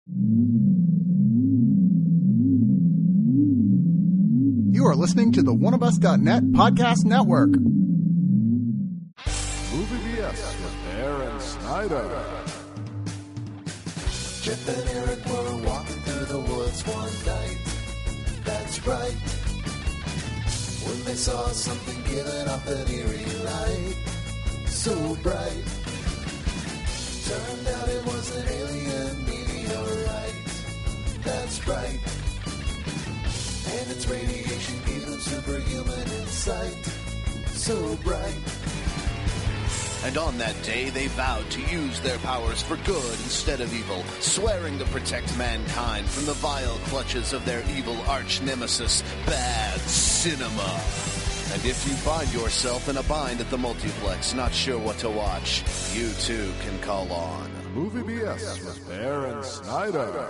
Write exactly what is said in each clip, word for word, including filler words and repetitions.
You are listening to the one of us dot net podcast network. Movie B S with Bear and Snyder. Jeff and Eric were walking through the woods one night. That's right. When they saw something giving off an eerie light, so bright. Turned out it was an alien meteorite. That's right. And its radiation gave them superhuman insight, so bright. And on that day, they vowed to use their powers for good instead of evil, swearing to protect mankind from the vile clutches of their evil arch-nemesis, Bad Cinema. And if you find yourself in a bind at the multiplex, not sure what to watch, you too can call on Movie B S with Bear and Snyder.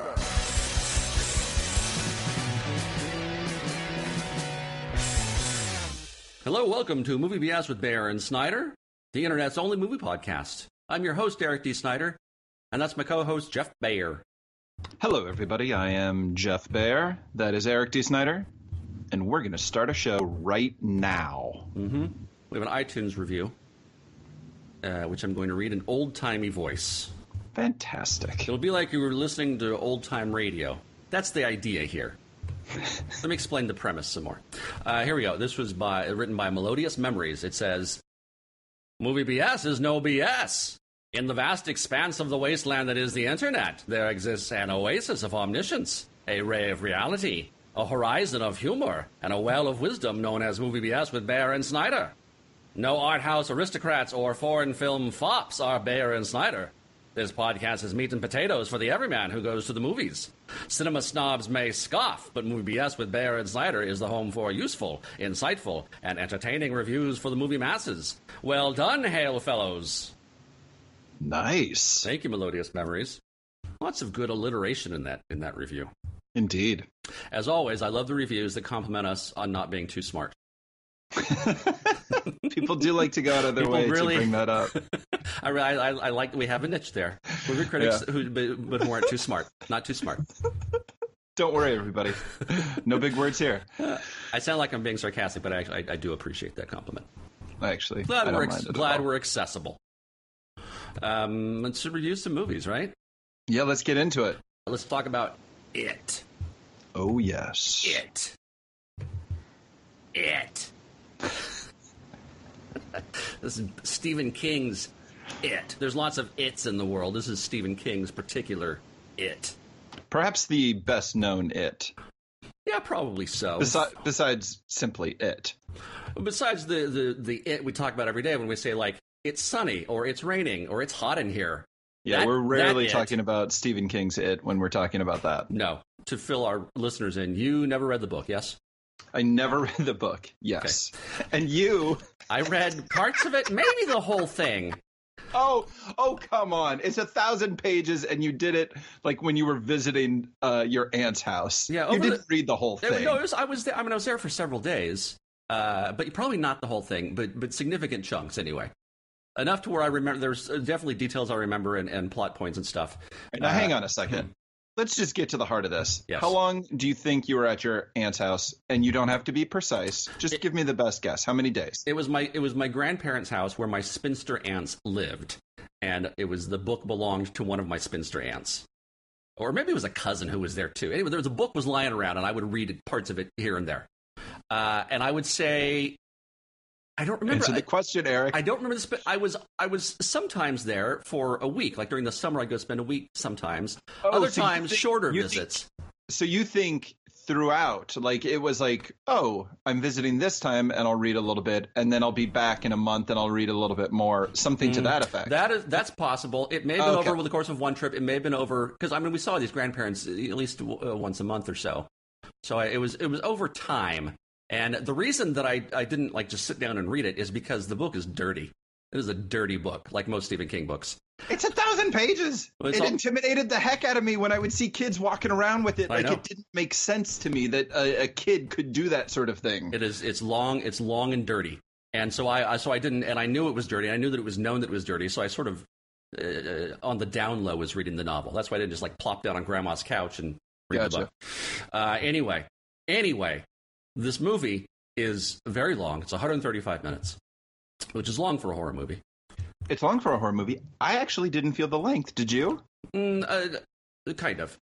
Hello, welcome to Movie B S with Bear and Snyder, the internet's only movie podcast. I'm your host, Eric D. Snyder, and that's my co-host, Jeff Bayer. Hello, everybody. I am Jeff Bayer. That is Eric D. Snyder, and we're going to start a show right now. Mm-hmm. We have an iTunes review, uh, which I'm going to read in old-timey voice. Fantastic. It'll be like you were listening to old-time radio. That's the idea here. Let me explain the premise some more. Uh, here we go. This was by written by Melodious Memories. It says, Movie B S is no B S. In the vast expanse of the wasteland that is the internet, there exists an oasis of omniscience, a ray of reality, a horizon of humor, and a well of wisdom known as Movie B S with Bear and Snyder. No art house aristocrats or foreign film fops are Bear and Snyder. This podcast is meat and potatoes for the everyman who goes to the movies. Cinema snobs may scoff, but Movie B S with Bear and Snyder is the home for useful, insightful, and entertaining reviews for the movie masses. Well done, hail fellows. Nice. Thank you, Melodious Memories. Lots of good alliteration in that in that review. Indeed. As always, I love the reviews that compliment us on not being too smart. People do like to go out of their People way really, to bring that up. I, I, I like we have a niche there. Movie critics Yeah. who, but, but who aren't too smart. Not too smart. Don't worry, everybody. No big words here. I sound like I'm being sarcastic, but I, I, I do appreciate that compliment. Actually, Glad I we're don't ex- mind it at glad all. we're accessible. Um, let's review some movies, right? Yeah, let's get into it. Let's talk about It. Oh, yes. It. It. This is Stephen King's It. There's lots of It's in the world. This is Stephen King's particular It. Perhaps the best known It. Yeah, probably so. Besi- besides simply It. Besides the, the, the It we talk about every day when we say, like, it's sunny, or it's raining, or it's hot in here. Yeah, That- we're rarely that It. talking about Stephen King's It when we're talking about that. No. To fill our listeners in, you never read the book, yes? I never read the book. Yes. Okay. And you... I read parts of it, maybe the whole thing. Oh, oh, come on. It's a thousand pages, and you did it like when you were visiting uh, your aunt's house. Yeah, you over didn't the- read the whole thing. No, it was, I was there, I mean, I was there for several days, uh, but probably not the whole thing, but but significant chunks anyway. Enough to where I remember, there's definitely details I remember and, and plot points and stuff. Now, uh, hang on a second. Let's just get to the heart of this. Yes. How long do you think you were at your aunt's house? And you don't have to be precise. Just It- give me the best guess. How many days? It was my it was my grandparents' house where my spinster aunts lived, and it was the book belonged to one of my spinster aunts, or maybe it was a cousin who was there too. Anyway, there was a book was lying around, and I would read parts of it here and there. Uh, and I would say, I don't remember. Answer the I, question, Eric. I don't remember this, but I was I was sometimes there for a week. Like during the summer, I'd go spend a week sometimes. Oh, Other so you times, think- shorter you visits. Think, so you think throughout, like it was like, oh, I'm visiting this time and I'll read a little bit, and then I'll be back in a month and I'll read a little bit more, something to that effect. That is that's possible. It may have been Okay. over over the course of one trip. It may have been over because I mean we saw these grandparents at least uh, once a month or so. So I, it was it was over time. And the reason that I, I didn't like just sit down and read it is because the book is dirty. It is a dirty book, like most Stephen King books. It's a thousand pages. Well, it's it all- intimidated the heck out of me when I would see kids walking around with it. I Like know. it didn't make sense to me that a, a kid could do that sort of thing. It is it's long it's long and dirty. And so I, I so I didn't and I knew it was dirty. I knew that it was known that it was dirty. So I sort of uh, on the down low was reading the novel. That's why I didn't just like plop down on Grandma's couch and read Gotcha. the book. Uh, anyway, anyway, this movie is very long. It's one hundred thirty-five minutes, which is long for a horror movie. It's long for a horror movie. I actually didn't feel the length. Did you? Mm, uh, kind of.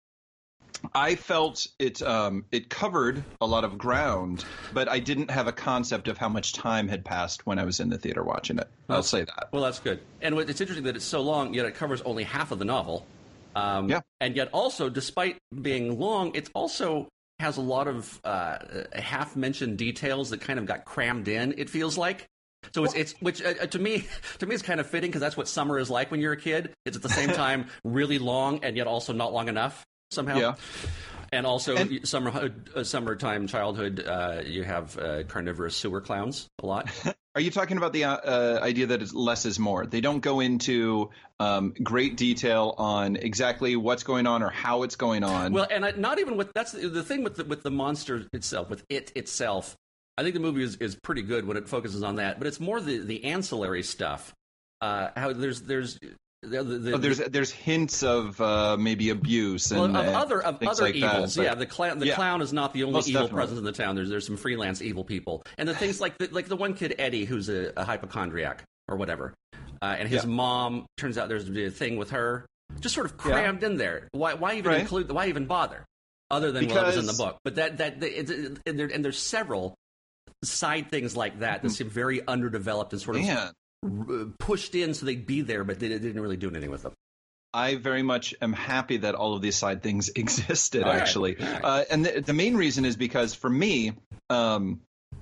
I felt it um, it covered a lot of ground, but I didn't have a concept of how much time had passed when I was in the theater watching it. I'll Well, say that. Well, that's good. And what- it's interesting that it's so long, yet it covers only half of the novel. Um, Yeah. And yet also, despite being long, it also has a lot of uh, half-mentioned details that kind of got crammed in, it feels like. So it's, it's which uh, to me to me is kind of fitting because that's what summer is like when you're a kid. It's at the same time really long and yet also not long enough somehow. Yeah. And also, And- summer uh, summertime childhood, uh, you have uh, carnivorous sewer clowns a lot. Are you talking about the uh, uh, idea that it's less is more? They don't go into um, great detail on exactly what's going on or how it's going on. Well, and I, not even with that's the, the thing with the, with the monster itself, with it itself. I think the movie is, is pretty good when it focuses on that, but it's more the, the ancillary stuff. Uh, how there's there's the, the, Oh, there's there's hints of uh, maybe abuse and well, of and other of things other like that, evils. but- yeah, the clown the yeah. clown is not the only Most evil definitely. presence in the town. There's there's some freelance evil people, and the things like the, like the one kid Eddie who's a, a hypochondriac or whatever, uh, and his Yeah. mong turns out there's a thing with her, just sort of Yeah. crammed in there. Why why even Right. include? Why even bother? Other than what was in the Because- book, but that that the, it, it, and, there, and there's several side things like that that seem very underdeveloped and sort of Man, r- pushed in so they'd be there, but they didn't really do anything with them. I very much am happy that all of these side things existed, All right. actually. All right. Uh, and the, the main reason is because for me, um,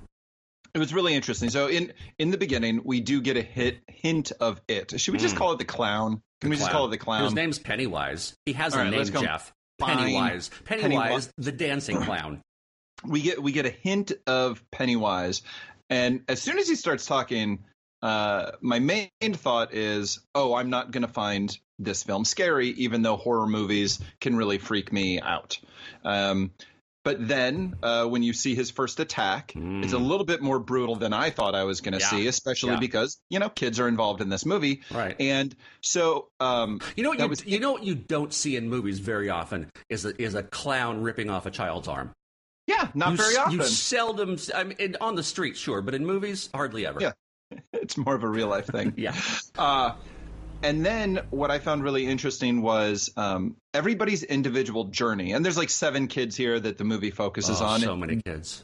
it was really interesting. So in in the beginning, we do get a hit hint of it. Should we just Mm. call it the clown? Can we just call it the clown? His name's Pennywise. He has All a right, name, let's go. Jeff. Fine. Pennywise. Pennywise, Pennywise. the dancing clown. we get we get a hint of Pennywise, and as soon as he starts talking, uh, my main thought is, oh, I'm not going to find this film scary, even though horror movies can really freak me out. Um, but then uh, when you see his first attack, Mm. it's a little bit more brutal than I thought I was going to Yeah. see, especially Yeah. because, you know, kids are involved in this movie. Right. And so um, You know what that you, was- you know what you don't see in movies very often is a, is a clown ripping off a child's arm. yeah, not you, very s- often. You seldom. s- I mean, in- on the street, sure, but in movies, hardly ever. Yeah. It's more of a real life thing. Yeah. Uh, and then what I found really interesting was um, everybody's individual journey. And there's like seven kids here that the movie focuses Oh, on. so many kids.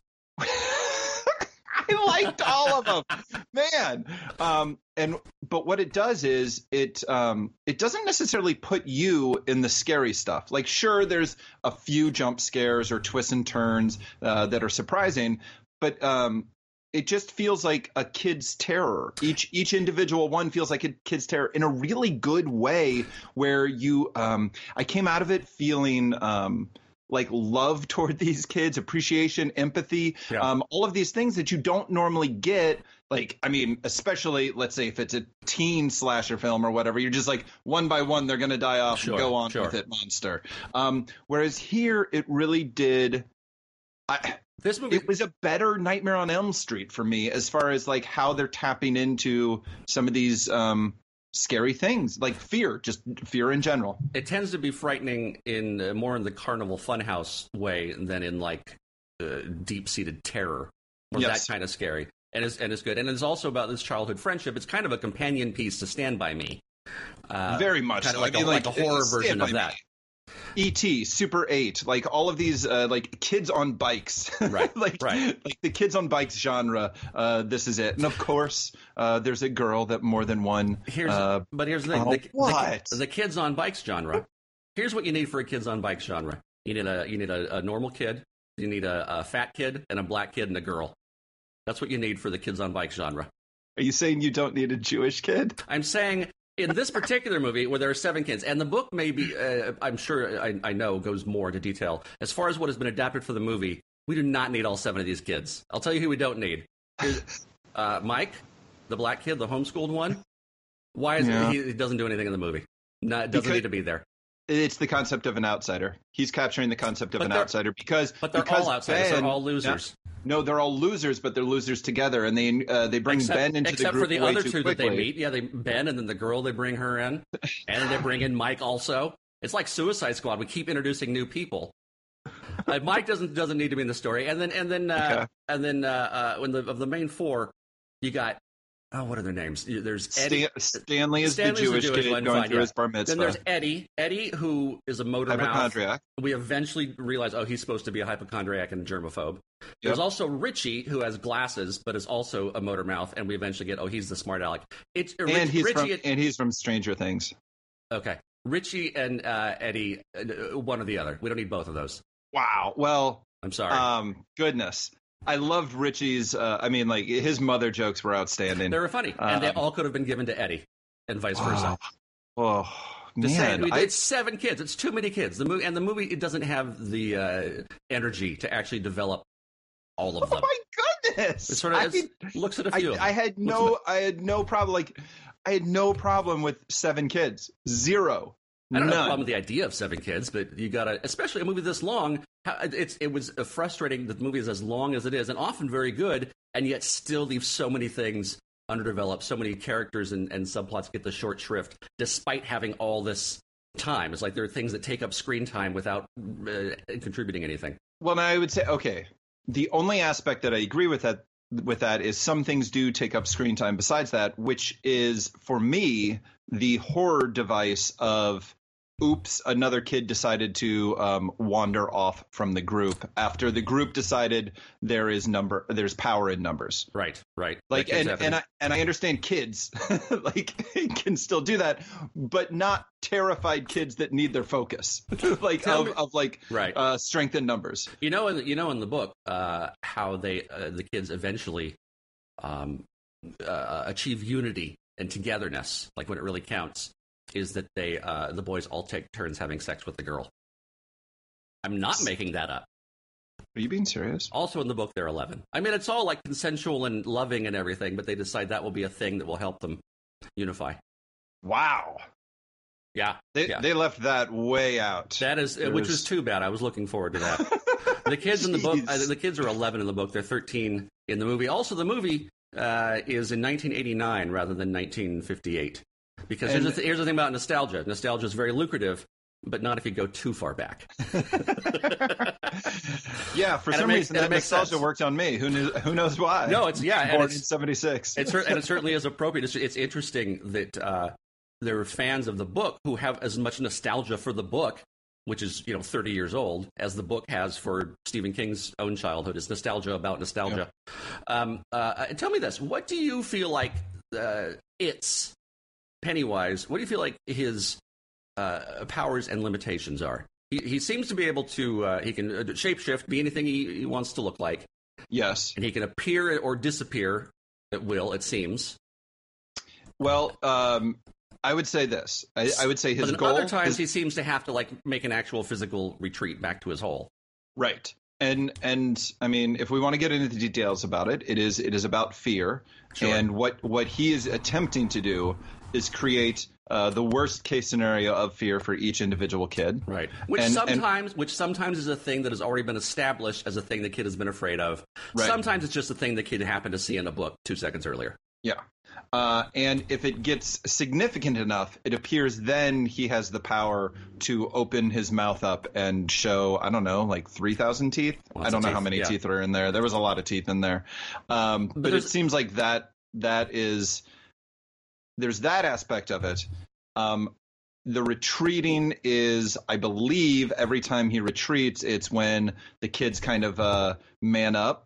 I liked all of them, man. Um, and but what it does is it um, it doesn't necessarily put you in the scary stuff. Like, sure, there's a few jump scares or twists and turns uh, that are surprising, but um, it just feels like a kid's terror. Each each individual one feels like a kid's terror in a really good way. Where you, um, I came out of it feeling. Um, like love toward these kids, appreciation, empathy, Yeah. um, all of these things that you don't normally get. Like, I mean, especially let's say if it's a teen slasher film or whatever, you're just like one by one, they're going to die off Sure, and go on sure. with it, monster. Um, whereas here, it really did. I, This movie. it was a better Nightmare on Elm Street for me as far as like how they're tapping into some of these um, scary things, like fear, just fear in general. It tends to be frightening in uh, more in the carnival funhouse way than in like uh, deep-seated terror or Yes. that kind of scary. And it's and it's good. And it's also about this childhood friendship. It's kind of a companion piece to Stand By Me. Uh, Very much kind of so. like, I mean, a, like a like, horror Stand version By of Me. that. E T, Super eight, like all of these, uh, like kids on bikes, Right, like right. like the kids on bikes genre. Uh, this is it, and of course, uh, there's a girl that more than one. Here's uh, but here's the thing: oh, the, the, what? the kids on bikes genre. Here's what you need for a kids on bikes genre. You need a you need a, a normal kid. You need a, a fat kid and a black kid and a girl. That's what you need for the kids on bikes genre. Are you saying you don't need a Jewish kid? I'm saying in this particular movie where there are seven kids, and the book maybe, uh, I'm sure, I, I know, goes more into detail. As far as what has been adapted for the movie, we do not need all seven of these kids. I'll tell you who we don't need. Here's, uh, Mike, the black kid, the homeschooled one. Why is Yeah. he, he doesn't do anything in the movie? No, doesn't Because- need to be there. It's the concept of an outsider. He's capturing the concept of But an they're- outsider because But they're because all outsiders. Ben- They're all losers. Yeah. No, they're all losers, but they're losers together, and they uh, they bring except, Ben into except the group for the way other too two quickly. that they meet. Yeah, they Ben and then the girl they bring her in, and then they bring in Mike also. It's like Suicide Squad. We keep introducing new people. Uh, Mike doesn't doesn't need to be in the story, and then and then uh, Okay. and then uh, uh, when the of the main four, you got oh, what are their names? There's Eddie. Stan- Stanley is Stanley's the Jewish, the Jewish kid one, going fine, through yeah. his bar mitzvah. Then there's Eddie. Eddie, who is a motor mouth. Hypochondriac. We eventually realize, oh, he's supposed to be a hypochondriac and a germaphobe. There's Yep. also Richie, who has glasses, but is also a motor mouth, and we eventually get, oh, he's the smart aleck. It's uh, and Rich, he's Richie. from and, and he's from Stranger Things. okay, Richie and uh, Eddie, uh, one or the other. We don't need both of those. Wow. Well, I'm sorry. um, goodness, I loved Richie's. Uh, I mean, like his mother jokes were outstanding. they were funny, and they um, all could have been given to Eddie, and vice versa. Oh, Just saying, man, we- I- it's seven kids. It's too many kids. The movie and the movie it doesn't have the uh, energy to actually develop all of oh them. my goodness! It sort of I, it's- looks at a I, few. of them. I had Looks no, I had no problem. Like, I had no problem with seven kids. Zero. I don't have a None. problem with the idea of seven kids, but you gotta, especially a movie this long. how- It's it was uh, frustrating that the movie is as long as it is, and often very good, and yet still leaves so many things underdeveloped. So many characters and, and subplots get the short shrift, despite having all this time. It's like there are things that take up screen time without uh, contributing anything. Well, now I would say, okay, the only aspect that I agree with that with that is some things do take up screen time besides that, which is for me the horror device of oops, another kid decided to um, wander off from the group after the group decided there is number there's power in numbers. Right, right. Like That keeps and, happening. and I and I understand kids like can still do that, but not terrified kids that need their focus. like Tell of, me- of like Right. uh, strength in numbers. You know, in, you know, in the book, uh, how they uh, the kids eventually um, uh, achieve unity and togetherness, like when it really counts, is that they uh, the boys all take turns having sex with the girl. I'm not making that up. Are you being serious? Also, in the book, they're eleven. I mean, it's all like consensual and loving and everything, but they decide that will be a thing that will help them unify. Wow. Yeah, They yeah. they left that way out. That is, There which was- was too bad. I was looking forward to that. The kids in the book, Jeez. uh, the kids are eleven in the book. They're thirteen in the movie. Also, the movie uh, is in nineteen eighty-nine rather than nineteen fifty-eight. Because here's, And- the th- here's the thing about nostalgia. Nostalgia is very lucrative, but not if you go too far back. Yeah, for And it some makes- reason and it that makes nostalgia sense. worked on me. Who knew? Who knows why? No, it's yeah, and born it's- in seventy-six. It's, cer- and it certainly is appropriate. It's, it's interesting that uh, there are fans of the book who have as much nostalgia for the book, which is you know thirty years old, as the book has for Stephen King's own childhood. It's nostalgia about nostalgia. Um, uh, tell me this: what do you feel like uh, it's Pennywise? What do you feel like his uh, powers and limitations are? He, he seems to be able to. Uh, he can uh, shapeshift, be anything he, he wants to look like, Yes. and he can appear or disappear at will. It seems. Well, um, I would say this. I, I would say his But then goal. other times his- he seems to have to like make an actual physical retreat back to his hole. Right. And and I mean, if we want to get into the details about it, it is it is about fear. Sure. And what what he is attempting to do is create uh, the worst case scenario of fear for each individual kid. Right. Which And- and- sometimes which sometimes is a thing that has already been established as a thing the kid has been afraid of. Right. Sometimes it's just a thing the kid happened to see in a book two seconds earlier. Yeah. Uh, and if it gets significant enough, it appears then he has the power to open his mouth up and show, I don't know, like three thousand teeth. Lots I don't of know how teeth, many yeah. teeth are in there. There was a lot of teeth in there. Um, but it there's- seems like that that is there's that aspect of it. Um, the retreating is, I believe, every time he retreats, it's when the kids kind of uh, man up.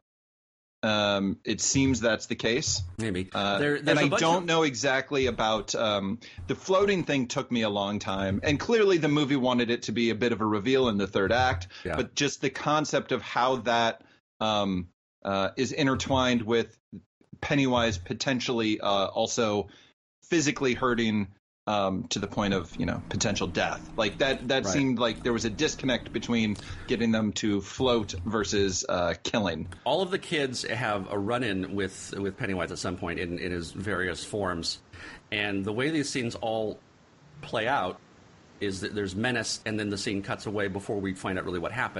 Um, it seems that's the case. Maybe. Uh, There- and there's a I bunch don't of- know exactly about um, the floating thing. Took me a long time, and clearly the movie wanted it to be a bit of a reveal in the third act. Yeah. But just the concept of how that um, uh, is intertwined with Pennywise potentially uh, also physically hurting um, to the point of you know potential death. Like that. That Right. seemed like there was a disconnect between getting them to float versus uh, killing. All of the kids have a run-in with with Pennywise at some point in, in his various forms, and the way these scenes all play out is that there's menace, and then the scene cuts away before we find out really what happened.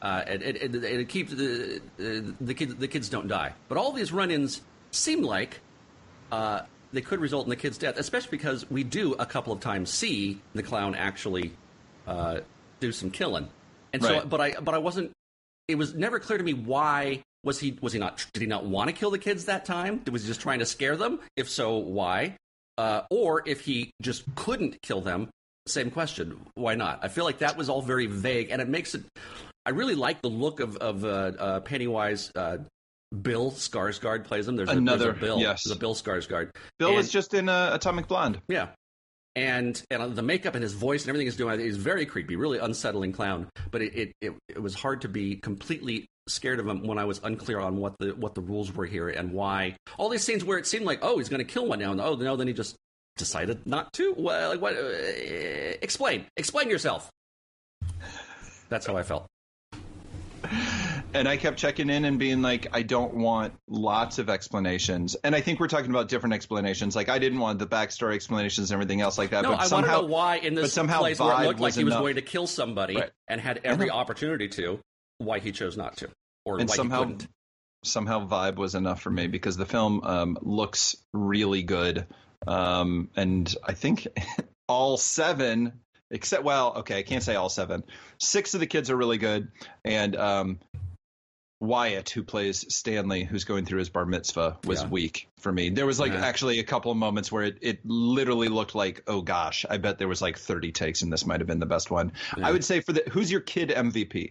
Uh, and, and, and it keeps the uh, the kids the kids don't die. But all these run-ins seem like uh, they could result in the kid's death, especially because we do a couple of times see the clown actually uh, do some killing. And so, Right. but I but I wasn't. It was never clear to me why was he was he not did he not want to kill the kids that time? Was he just trying to scare them? If so, why? Uh, or if he just couldn't kill them, same question. Why not? I feel like that was all very vague, and it makes it. I really like the look of of uh, uh, Pennywise. Uh, Bill Skarsgård plays him. There's a, Another- there's a Bill. yes. There's a Bill Skarsgård. Bill And- was just in uh, Atomic Blonde. Yeah. And and the makeup and his voice and everything he's doing, he's very creepy, really unsettling clown. But it, it, it, it was hard to be completely scared of him when I was unclear on what the what the rules were here and why. All these scenes where it seemed like, oh, he's going to kill one now, and oh no, then he just decided not to. Well, like what? Uh, explain, explain yourself. That's how I felt. And I kept checking in and being like, I don't want lots of explanations. And I think we're talking about different explanations. Like, I didn't want the backstory explanations and everything else like that. No, but I somehow, want to know why in but this somehow place where it vibe looked like was he was enough. going to kill somebody Right. and had every opportunity to, why he chose not to, or and why somehow, he couldn't. somehow vibe was enough for me because the film um, looks really good. Um, and I think all seven, except, well, okay, I can't say all seven. Six of the kids are really good. And um, Wyatt, who plays Stanley, who's going through his bar mitzvah, was Yeah. weak for me. There was like Yeah. actually a couple of moments where it, it literally looked like, oh gosh, I bet there was like thirty takes and this might have been the best one. Yeah. I would say for the, who's your kid M V P?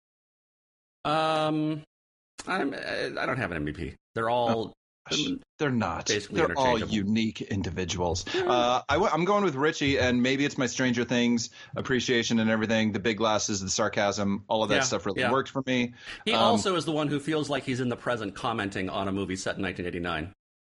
Um, I'm, I don't have an M V P. They're all. They're not. Basically They're all interchangeable. unique individuals. Uh, I w- I'm going with Richie, and maybe it's my Stranger Things appreciation and everything. The big glasses, the sarcasm, all of that Yeah, stuff really yeah. worked for me. He Um, also is the one who feels like he's in the present, commenting on a movie set in nineteen eighty-nine.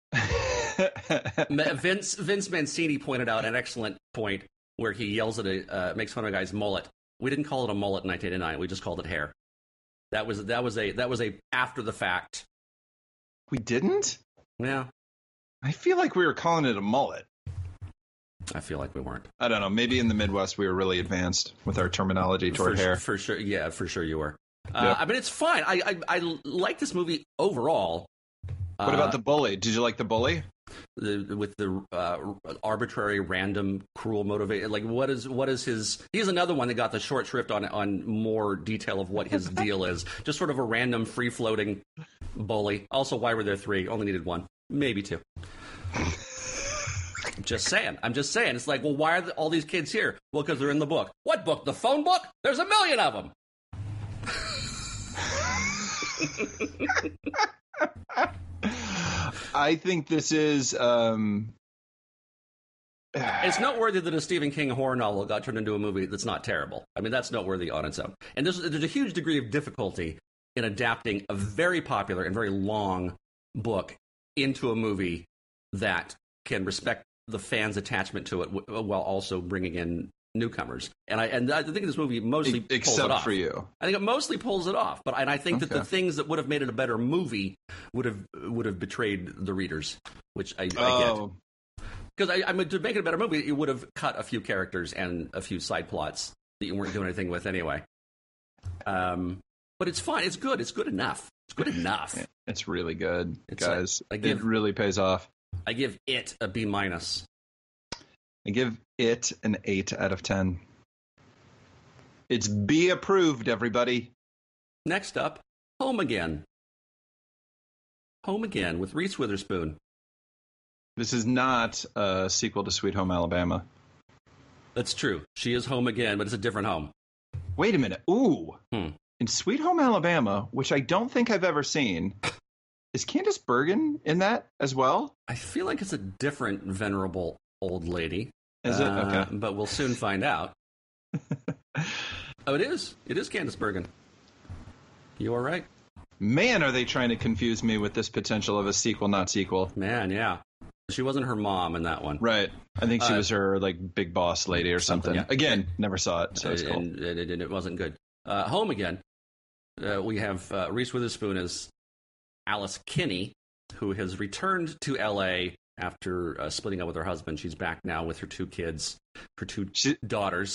Ma- Vince Vince Mancini pointed out an excellent point where he yells at a uh, makes fun of a guy's mullet. We didn't call it a mullet in nineteen eighty-nine. We just called it hair. That was that was a that was a after the fact. we didn't? Yeah, I feel like we were calling it a mullet. I feel like we weren't. I don't know. Maybe in the Midwest we were really advanced with our terminology toward for, hair. for sure. Yeah, for sure you were. Uh, Yep. I mean, it's fine. I I, I like this movie overall. What Uh, about the bully? Did you like the bully? the, with the uh, arbitrary, random, cruel motivation? Like, what is what is his? He's another one that got the short shrift on on more detail of what his deal is. Just sort of a random, free floating bully. Also, why were there three? Only needed one, maybe two. Just saying. I'm just saying. It's like, well, why are the, all these kids here? Well, because they're in the book. What book? The phone book? There's a million of them. I think this is. Um... It's noteworthy that a Stephen King horror novel got turned into a movie that's not terrible. I mean, that's noteworthy on its own. And there's, there's a huge degree of difficulty in adapting a very popular and very long book into a movie that can respect the fans' attachment to it w- while also bringing in newcomers. And I and I think this movie mostly pulls it Except off. for you. I think it mostly pulls it off. But and I think that Okay. the things that would have made it a better movie would have would have betrayed the readers, which I, I get. Oh, Because I, I mean, to make it a better movie, you would have cut a few characters and a few side plots that you weren't doing anything with anyway. Um, but it's fine. It's good. It's good enough. It's good enough. it's really good, It's guys. like- I give- it really pays off. I give it a B minus. I give it an eight out of ten. It's B approved, everybody. Next up, Home Again. Home Again with Reese Witherspoon. This is not a sequel to Sweet Home Alabama. That's true. She is home again, but it's a different home. Wait a minute. Ooh. Hmm. In Sweet Home Alabama, which I don't think I've ever seen, is Candace Bergen in that as well? I feel like it's a different venerable old lady. Is it? Uh, Okay. But we'll soon find out. Oh, it is. It is Candace Bergen. You are right. Man, are they trying to confuse me with this potential of a sequel, not sequel. Man, yeah. She wasn't her mom in that one. Right. I think she Uh, was her like big boss lady or something. something, yeah. Again, never saw it, so it's cool. and, and, and it wasn't good. Uh, home again. Uh, we have uh, Reese Witherspoon as Alice Kinney, who has returned to L A after uh, splitting up with her husband. She's back now with her two kids, her two She- daughters.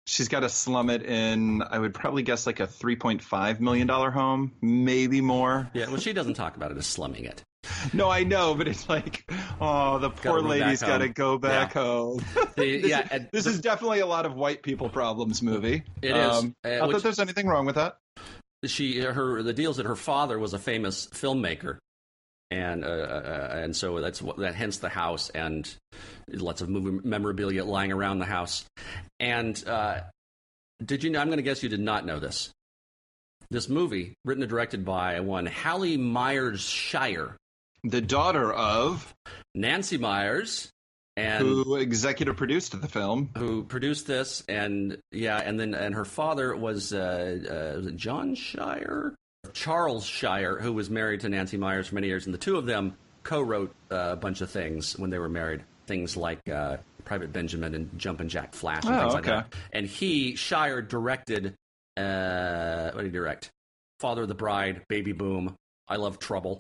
she's got to slum it in, I would probably guess like a three point five million dollars home, maybe more. Yeah, well, she doesn't talk about it as slumming it. No, I know, but it's like, oh, the poor lady's got to go back yeah. home. The, this yeah, is, and this the, is definitely a lot of white people problems movie. It is. Um, Uh, not which- that there's anything wrong with that. She, her, the deals that her father was a famous filmmaker, and uh, uh, and so that's what that. Hence the house and lots of movie memorabilia lying around the house. And uh, did you know? I'm going to guess you did not know this. This movie, written and directed by one Hallie Myers Shire, The daughter of Nancy Myers, and who executive produced the film. who produced this, and yeah, and then and her father was uh, uh, was it John Shire, Charles Shire, who was married to Nancy Myers for many years, and the two of them co-wrote uh, a bunch of things when they were married, things like uh, Private Benjamin and Jumpin' Jack Flash and Oh, things like okay. that. And he Shire directed uh, what did he direct? Father of the Bride, Baby Boom, I Love Trouble,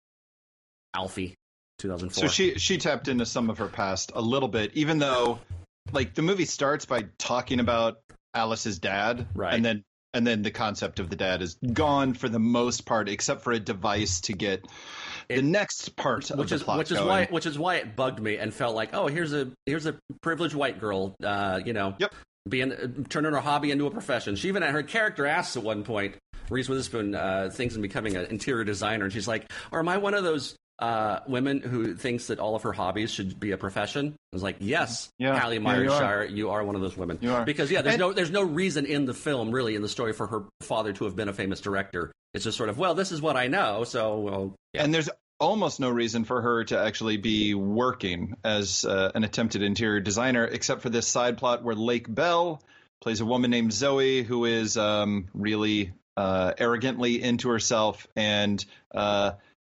Alfie. two thousand four. So she she tapped into some of her past a little bit, even though like the movie starts by talking about Alice's dad, Right. and then and then the concept of the dad is gone for the most part, except for a device to get It- the next part of which the is plot which is going. why which is why it bugged me and felt like, oh, here's a here's a privileged white girl, uh, you know, Yep. being uh, turning her hobby into a profession. She even her character asks at one point, Reese Witherspoon uh, thinks of becoming an interior designer, and she's like, or am I one of those uh, women who thinks that all of her hobbies should be a profession? I was like, yes, Yeah. Hallie Yeah, Myers you are. Shire, you are one of those women. You are. Because yeah, there's And- no there's no reason in the film, really, in the story, for her father to have been a famous director. It's just sort of, well, this is what I know, so well, yeah. And there's almost no reason for her to actually be working as uh, an attempted interior designer, except for this side plot where Lake Bell plays a woman named Zoe who is um, really uh, arrogantly into herself and uh,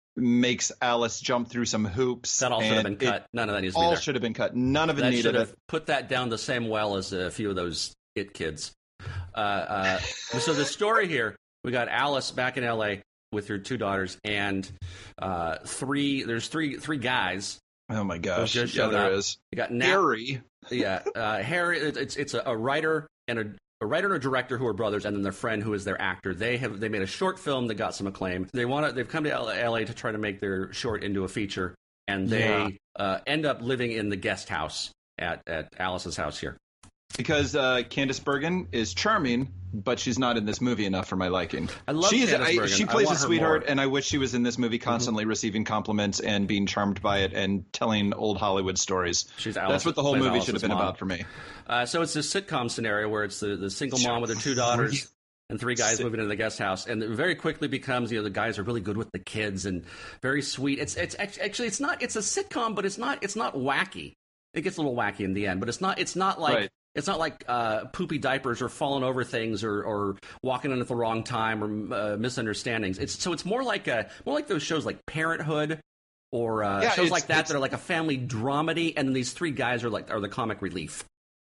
makes Alice jump through some hoops. That all should have and been it cut. None of that needs to be all there. should have been cut. None of it That needed should have it. put that down the same well as a few of those It kids. Uh, uh, so the story here, we got Alice back in L A with her two daughters, and uh, three. There's three three guys. Oh my gosh! just Yeah, showed there up. is. You got Nat, Harry. yeah, uh, Harry. it- It's it's a, a writer and a. A writer and a director who are brothers, and then their friend who is their actor. They have they made a short film that got some acclaim. They want to. They've come to L A to try to make their short into a feature, and they Yeah. uh, end up living in the guest house at at Alice's house here. Because uh, Candice Bergen is charming, but she's not in this movie enough for my liking. I love She's, Candice Bergen. She I plays a want her sweetheart, more. and I wish she was in this movie, constantly receiving compliments and being charmed by it and telling old Hollywood stories. She's Alice, That's what the whole plays movie Alice's should have been mom. about for me. Uh, so it's this sitcom scenario where it's the, the single mom with her two daughters and three guys Sit- moving into the guest house, and it very quickly becomes, you know, the guys are really good with the kids and very sweet. It's it's act- actually it's not it's a sitcom, but it's not it's not wacky. It gets a little wacky in the end, but it's not it's not like. Right. It's not like uh, poopy diapers or falling over things or, or walking in at the wrong time or uh, misunderstandings. It's so it's more like a more like those shows like Parenthood or uh, Yeah, shows it's- like that it's- that are like a family dramedy, and then these three guys are like are the comic relief.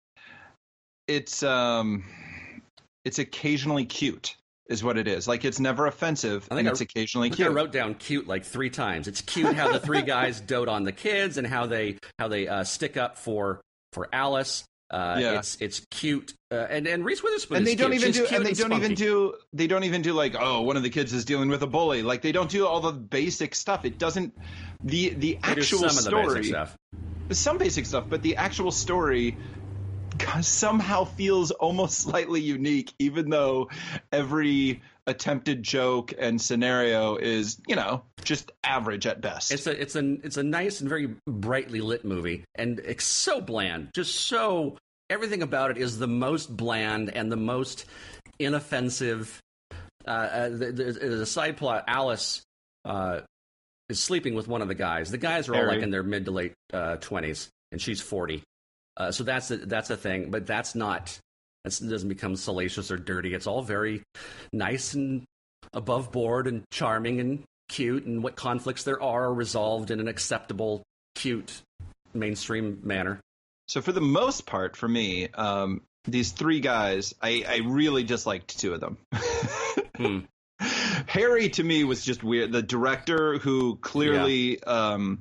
It's um, it's occasionally cute, is what it is. Like it's never offensive, I think and I- it's occasionally I think cute. I wrote down cute like three times. It's cute how the three guys dote on the kids and how they how they uh, stick up for for Alice. Uh, Yeah. it's it's cute, uh, and and Reese Witherspoon and is they don't cute. even She's do cute and they don't even spunky. do they don't even do like, oh, one of the kids is dealing with a bully. Like they don't do all the basic stuff. It doesn't the the They do actual some of the story basic stuff. some basic stuff, but the actual story somehow feels almost slightly unique, even though every attempted joke and scenario is, you know, just average at best. It's a it's a it's a nice and very brightly lit movie, and it's so bland, just so everything about it is the most bland and the most inoffensive. Uh, uh, th- th- there's a side plot. Alice uh, is sleeping with one of the guys. The guys are all Harry. like in their mid to late uh, twenties, and she's forty. Uh, so that's a, that's a thing, but that's not. That doesn't become salacious or dirty. It's all very nice and above board and charming and cute, and what conflicts there are are resolved in an acceptable, cute, mainstream manner. So for the most part, for me, um, these three guys, I, I really just liked two of them. Hmm. Harry, to me, was just weird. The director who clearly um,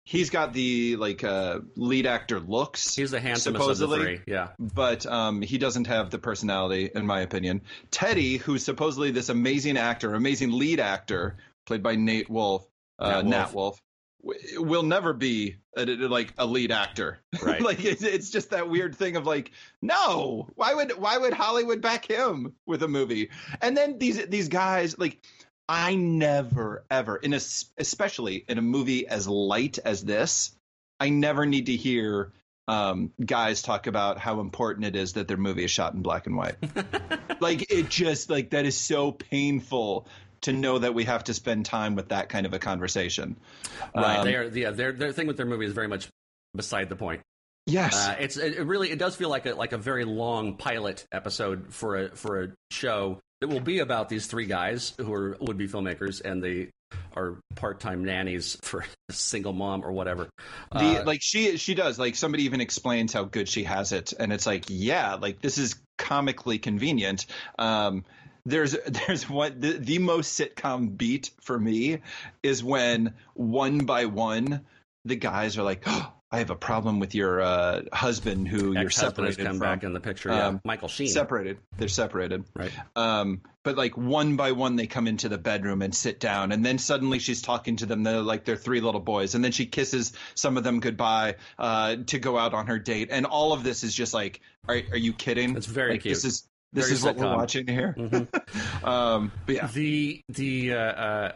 he's got the like uh, lead actor looks. He's the handsomest supposedly, of the three. Yeah, but um, he doesn't have the personality, in my opinion. Teddy, who's supposedly this amazing actor, amazing lead actor, played by Nate Wolff, uh, Nat Wolff, w- will never be a, like a lead actor. Right. Like it's, it's just that weird thing of like, no, why would why would Hollywood back him with a movie? And then these these guys like. I never, ever, in a, especially in a movie as light as this, I never need to hear um, guys talk about how important it is that their movie is shot in black and white. Like, it just, like, that is so painful to know that we have to spend time with that kind of a conversation. Right. Um, they are, yeah, their, their thing with their movie is very much beside the point. Yes. Uh, it's it really it does feel like a like a very long pilot episode for a for a show that will be about these three guys who are would be filmmakers and they are part time nannies for a single mom or whatever. The, Uh, like she she does like somebody even explains how good she has it, and it's like yeah, like this is comically convenient. Um, There's there's one the, the most sitcom beat for me is when one by one the guys are like, oh, I have a problem with your uh, husband who you're ex-husband has separated come from. back in the picture. Yeah, Um, Michael Sheen. Separated. They're separated. Right. Um, but like one by one, they come into the bedroom and sit down, and then suddenly she's talking to them. They're like they're three little boys, and then she kisses some of them goodbye uh, to go out on her date, and all of this is just like, are, are you kidding? It's very like, cute. This is this Very is what we're sitcom. watching here. Mhm. um, but yeah, The the uh, uh,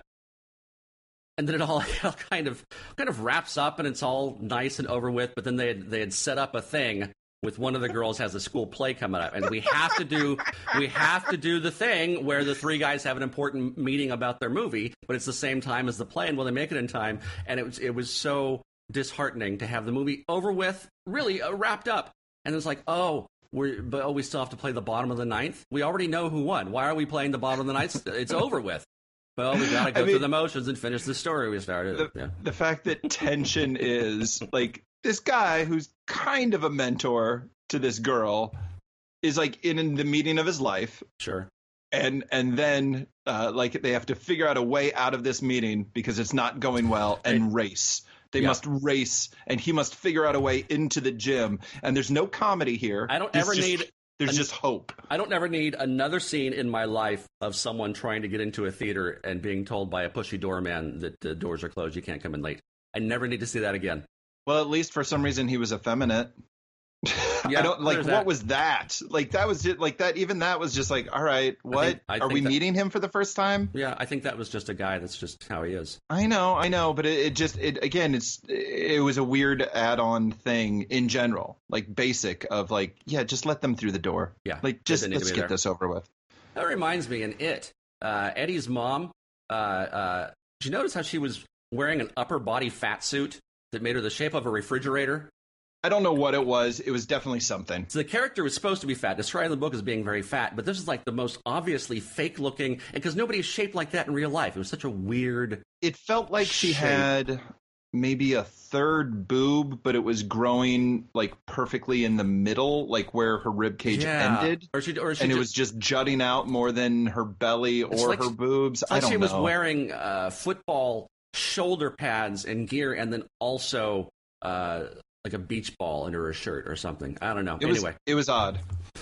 and then it all, it all kind of kind of wraps up and it's all nice and over with. But then they had, they had set up a thing with one of the girls has a school play coming up, and we have to do we have to do the thing where the three guys have an important meeting about their movie, but it's the same time as the play, and will they make it in time? And it was it was so disheartening to have the movie over with, really uh, wrapped up, and it's like, oh. We're, but oh, we still have to play the bottom of the ninth. We already know who won. Why are we playing the bottom of the ninth? It's over with. Well, we got to go I mean, through the motions and finish the story we started. the, yeah. the fact that tension is like this guy who's kind of a mentor to this girl is like in, in the meeting of his life. Sure. And and then uh, like they have to figure out a way out of this meeting because it's not going well and race. They Yeah. must race, and he must figure out a way into the gym. And there's no comedy here. I don't There's ever just- need There's an- just hope. I don't ever need another scene in my life of someone trying to get into a theater and being told by a pushy doorman that the doors are closed, you can't come in late. I never need to see that again. Well, at least for some reason he was effeminate. Yeah, I don't like there's what that. was that? Like that was just like that. Even that was just like, all right, what think- I are think we that- meeting him for the first time? Yeah, I think that was just a guy. That's just how he is. I know, I know, but it, it just it again, it's it was a weird add-on thing in general, like basic of like, yeah, just let them through the door. Yeah, like they just didn't need to let's be get there. this over with. That reminds me, in It, uh, Eddie's mom, uh, uh, did you notice how she was wearing an upper body fat suit that made her the shape of a refrigerator? I don't know what it was. It was definitely something. So the character was supposed to be fat, described in the book as being very fat, but this is like the most obviously fake looking, because nobody is shaped like that in real life. It was such a weird. It felt like she Shape. had maybe a third boob, but it was growing like perfectly in the middle, like where her rib cage Yeah. ended. Or she, or she And it just- was just jutting out more than her belly It's or like her she- boobs. It's I like don't she know. was wearing uh, football shoulder pads and gear, and then also uh, like a beach ball under her shirt or something. I don't know. it was, anyway, it was odd.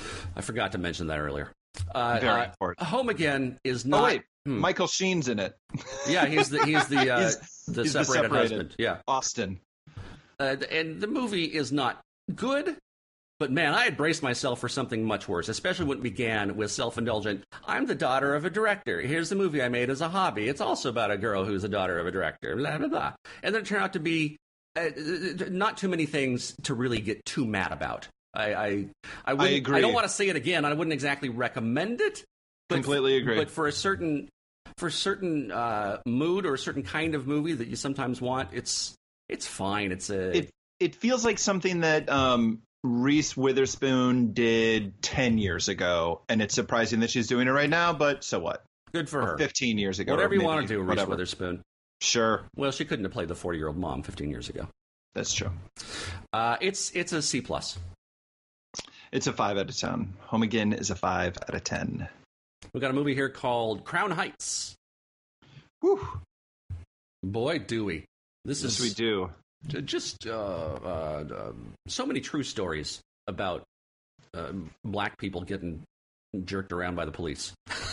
I forgot to mention that earlier. Uh, Very uh, important. Home Again is not. Oh wait, Hmm. Michael Sheen's in it. Yeah, he's the he's the uh, He's- the he's the separated separated. husband. Yeah, Austin. uh, and the movie is not good. But man, I had braced myself for something much worse, especially when it began with self-indulgent. I'm the daughter of a director. Here's the movie I made as a hobby. It's also about a girl who's the daughter of a director. Blah blah blah. And then it turned out to be uh, not too many things to really get too mad about. I I I, wouldn't, agree. I don't want to say it again. I wouldn't exactly recommend it. But, Completely agree. But for a certain for a certain uh, mood or a certain kind of movie that you sometimes want, it's it's fine. It's a It it feels like something that um, Reese Witherspoon did ten years ago, and it's surprising that she's doing it right now. But so what? good for Or her. fifteen years ago. Whatever or you maybe want to do, Reese whatever. Witherspoon. Sure, Well, she couldn't have played the forty-year-old mom fifteen years ago. that's true. Uh, it's it's a C plus. It's a five out of ten. Home Again is a five out of ten. We got a movie here called Crown Heights. Whew. Boy, do we! This Yes, is we do. just uh, uh, uh, so many true stories about uh, black people getting jerked around by the police.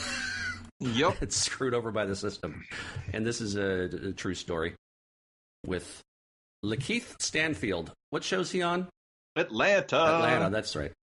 Yep. It's screwed over by the system. And this is a, a true story with Lakeith Stanfield. What show's he on? Atlanta. Atlanta, that's right.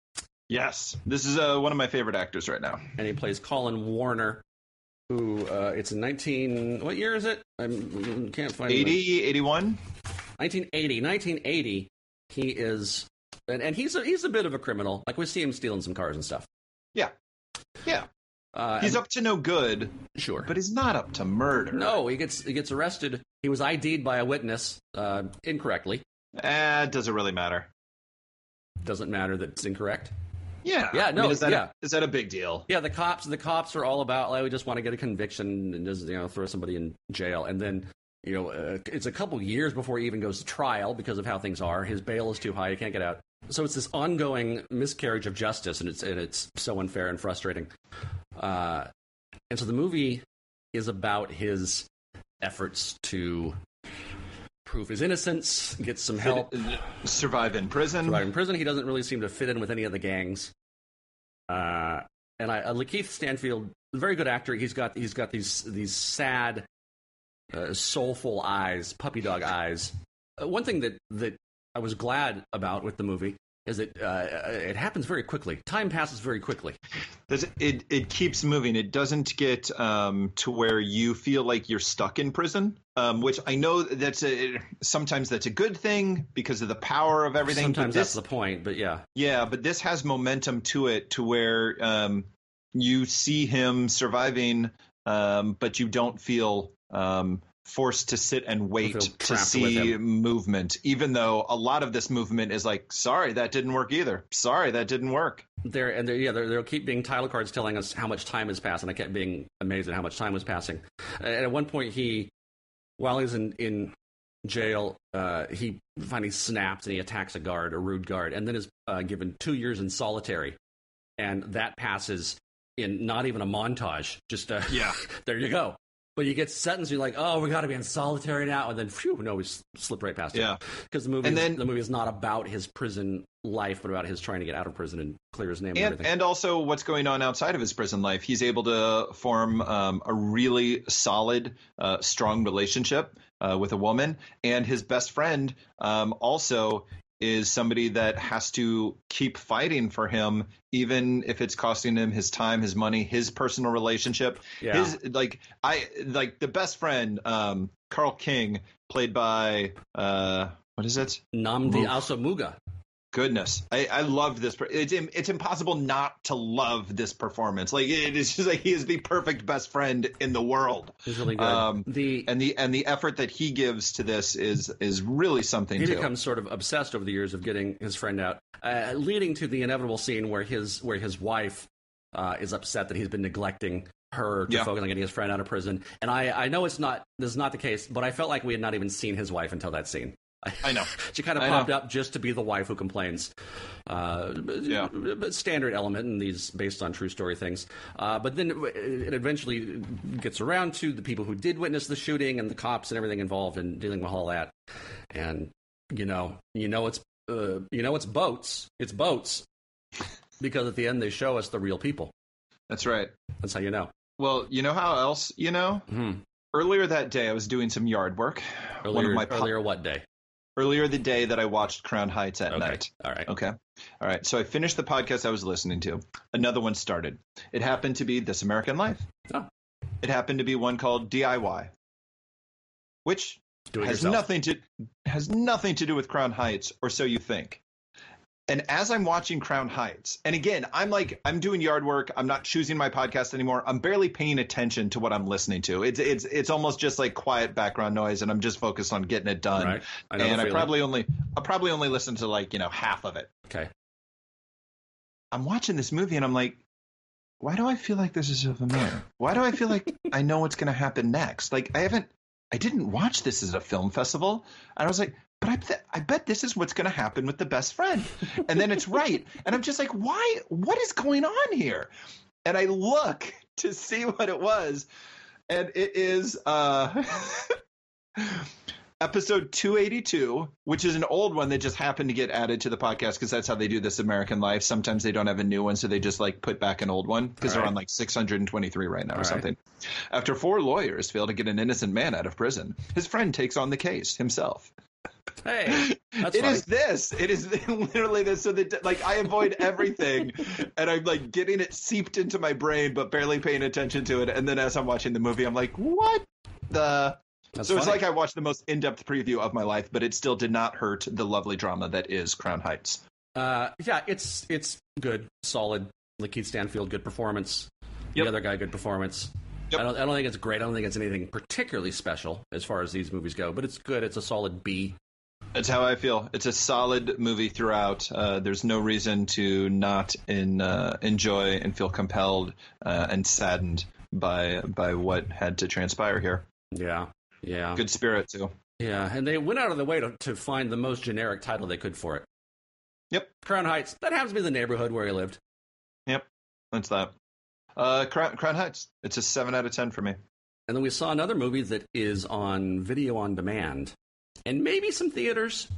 Yes. This is uh, one of my favorite actors right now. And he plays Colin Warner, who, uh, it's in nineteen, what year is it? I can't find it. eighty, eighty-one? nineteen eighty. nineteen eighty, he is, and, and he's, a, he's a bit of a criminal. Like, we see him stealing some cars and stuff. Yeah. Yeah. Uh, he's and, up to no good. Sure. But he's not up to murder. No, he gets he gets arrested. He was I D'd by a witness uh, incorrectly. Eh, it doesn't really matter. Doesn't matter that it's incorrect. Yeah. Yeah, no, I mean, is that yeah. A, is that a big deal? Yeah, the cops the cops are all about, like, we just want to get a conviction and just, you know, throw somebody in jail. And then, you know, uh, it's a couple years before he even goes to trial because of how things are. His bail is too high. He can't get out. So it's this ongoing miscarriage of justice, and it's and it's so unfair and frustrating. Uh, and so the movie is about his efforts to prove his innocence, get some help, survive in prison. Survive in prison. He doesn't really seem to fit in with any of the gangs. Uh, and I, uh, Lakeith Stanfield, very good actor. He's got he's got these these sad, uh, soulful eyes, puppy dog eyes. Uh, one thing that that I was glad about with the movie is that uh, it happens very quickly. Time passes very quickly. It it keeps moving. It doesn't get um, to where you feel like you're stuck in prison, um, which I know that's a, sometimes that's a good thing because of the power of everything. Sometimes this, that's the point, but yeah. Yeah, but this has momentum to it to where um, you see him surviving, um, but you don't feel um, forced to sit and wait to see movement, even though a lot of this movement is like, sorry, that didn't work either. Sorry, that didn't work. There and there, yeah, there, there'll keep being title cards telling us how much time has passed, and I kept being amazed at how much time was passing. And at one point, he, while he's in in jail, uh, he finally snaps and he attacks a guard, a rude guard, and then is uh, given two years in solitary, and that passes in not even a montage. Just uh, yeah, there you go. But you get sentenced, you're like, oh, we got to be in solitary now, and then, phew, no, we slipped right past it. Yeah, because the movie, and is, then, the movie is not about his prison life, but about his trying to get out of prison and clear his name and, and everything. And also what's going on outside of his prison life. He's able to form um, a really solid, uh, strong relationship uh, with a woman, and his best friend um, also is somebody that has to keep fighting for him, even if it's costing him his time, his money, his personal relationship. Yeah. His like I like the best friend, um, Carl King, played by uh, what is it? Nnamdi Asomugha. Goodness, I, I loved this. It's it's impossible not to love this performance. Like it is just like he is the perfect best friend in the world. He's really good. Um, the and the and the effort that he gives to this is is really something. He too. becomes sort of obsessed over the years of getting his friend out, uh, leading to the inevitable scene where his where his wife uh, is upset that he's been neglecting her to yeah. focus on getting his friend out of prison. And I I know it's not this is not the case, but I felt like we had not even seen his wife until that scene. I know. She kind of I popped know. up just to be the wife who complains. Uh, yeah. Standard element in these based on true story things. Uh, but then it eventually gets around to the people who did witness the shooting and the cops and everything involved in dealing with all that. And, you know, you know it's, uh, you know it's boats. It's boats. Because at the end they show us the real people. That's right. That's how you know. Well, you know how else you know? Mm-hmm. Earlier that day I was doing some yard work. Earlier, One of my po- earlier what day? Earlier the day that I watched Crown Heights at okay. night. All right. Okay. All right. So I finished the podcast I was listening to. Another one started. It happened to be This American Life. Oh. It happened to be one called D I Y, which Do it has yourself. nothing to has nothing to do with Crown Heights, or so you think. And as I'm watching Crown Heights, and again, I'm like, I'm doing yard work. I'm not choosing my podcast anymore. I'm barely paying attention to what I'm listening to. It's it's it's almost just like quiet background noise, and I'm just focused on getting it done. Right. I know and the I feeling. probably only I'll probably only listen to like, you know, half of it. Okay. I'm watching this movie and I'm like, why do I feel like this is familiar? Why do I feel like I know what's going to happen next? Like I haven't, I didn't watch this as a film festival. And I was like, but I, bet, I bet this is what's going to happen with the best friend. And then it's right. And I'm just like, why, what is going on here? And I look to see what it was. And it is, uh, episode two eighty-two, which is an old one that just happened to get added to the podcast because that's how they do this American Life. Sometimes they don't have a new one, so they just like put back an old one because All they're right. on like six hundred twenty-three right now All or something. After four lawyers fail to get an innocent man out of prison, his friend takes on the case himself. Hey, that's It funny. is this. It is literally this. So that like I avoid everything, and I'm like getting it seeped into my brain, but barely paying attention to it. And then as I'm watching the movie, I'm like, what the? That's so it's funny. like I watched the most in-depth preview of my life, but it still did not hurt the lovely drama that is Crown Heights. Uh, yeah, it's it's good, solid. Lakeith Stanfield, good performance. Yep. The other guy, good performance. Yep. I don't I don't think it's great. I don't think it's anything particularly special as far as these movies go, but it's good. It's a solid B. That's how I feel. It's a solid movie throughout. Uh, there's no reason to not in, uh, enjoy and feel compelled uh, and saddened by by what had to transpire here. Yeah, yeah, Good spirit too. yeah. And they went out of the way to, to find the most generic title they could for it. Yep. Crown Heights. That happens to be the neighborhood where he lived. Yep, that's that. Uh, Crown, Crown Heights. It's a seven out of ten for me. And then we saw another movie that is on video on demand, and maybe some theaters,